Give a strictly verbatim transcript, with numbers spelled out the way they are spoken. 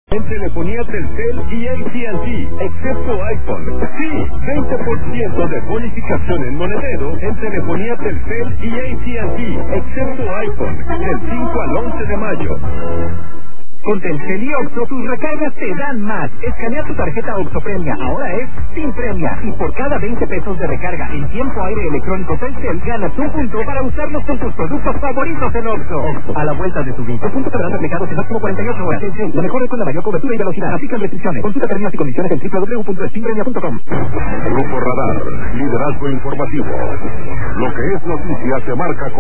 En telefonía Telcel y A T and T, excepto iPhone. Sí, veinte por ciento de bonificación en monedero en telefonía Telcel y A T and T, excepto iPhone, del cinco al once de mayo. Con Telcel y Oxxo, tus recargas te dan más. Escanea tu tarjeta Oxxo Premia, ahora es sin premia. Y por cada veinte pesos de recarga en tiempo aire electrónico Telcel, ganas un punto para usarlos con tus productos favoritos en Oxxo. Oxxo, a la vuelta de tu vida. Puntos serán aplicados en máximo cuarenta y ocho horas. Telcel, lo mejor es con la mayor cobertura y velocidad. Aplican restricciones. Consulta términos y condiciones en doble u doble u doble u punto estimpremia punto com. Grupo Radar, liderazgo informativo. Lo que es noticia se marca con